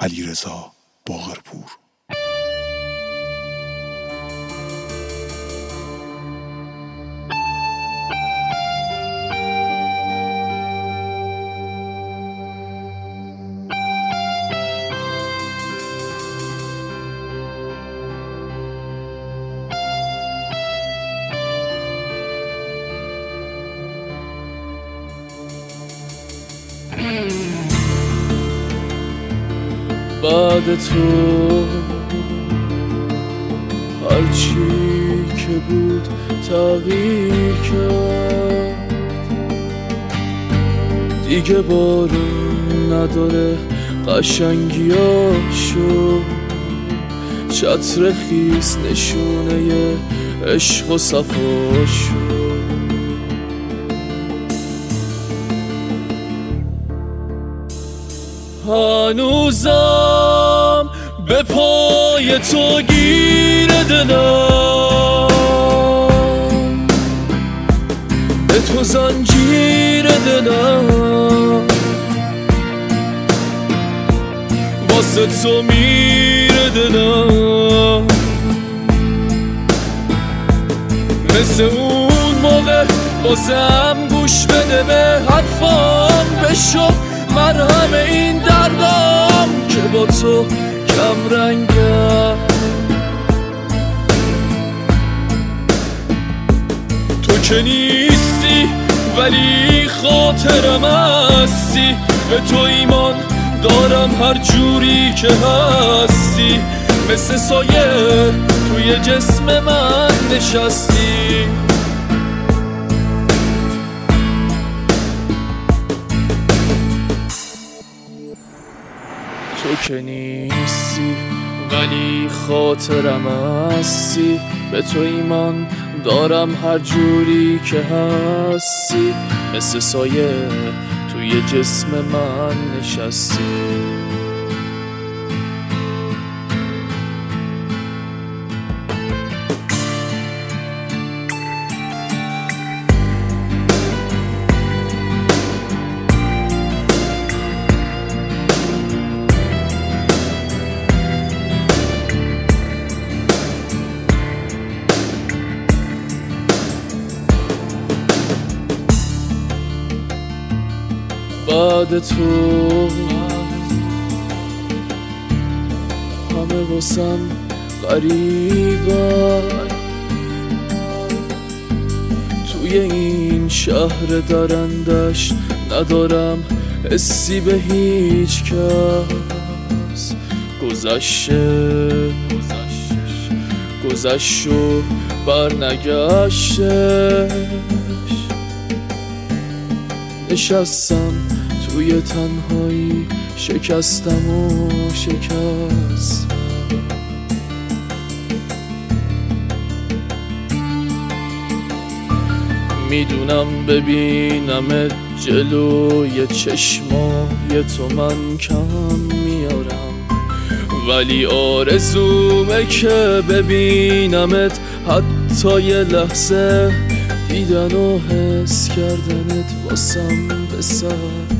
علیرضا باقرپور. بعد تو هرچی که بود تغییر کرد، دیگه بارون نداره قشنگیاشو، چتر خیس نشونه عشق و صفاشو. هنوزم به پای تو گیر دلم، به تو زنجیر دلم، واسه تو میره دلم، مثل اون موقع بازم گوش بده به حرفام، بشو مرهم این دردم که با تو کم رنگم. تو که نیستی ولی خاطرم هستی، به تو ایمان دارم هر جوری که هستی، مثل سایه توی جسم من نشستی. تو که نیستی ولی خاطرم هستی، به تو ایمان دارم هر جوری که هستی، مثل سایه توی جسم من نشستی. بعد تو همه واسم غریبن، توی این شهر درندش ندارم حسی به هیچ کس. گذشت و برنگشتش، نشستم توی تنهایی شکستم و شکستم. میدونم ببینم جلوی چشمای تو من کم میارم، ولی آرزومه که ببینمت حتی یه لحظه، دیدن و حس کردنت واسم بسر.